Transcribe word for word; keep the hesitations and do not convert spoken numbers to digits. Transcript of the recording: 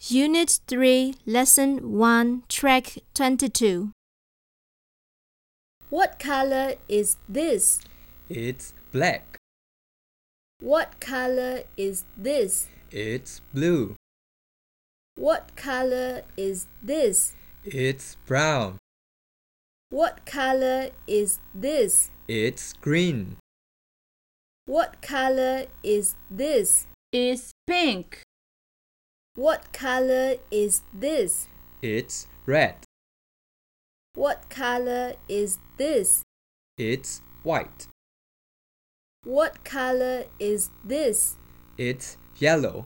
Unit three, Lesson one, Track twenty-two. What color is this? It's black. What color is this? It's blue. What color is this? It's brown. What color is this? It's green. What color is this? It's pink. What color is this? It's red. What color is this? It's white. What color is this? It's yellow.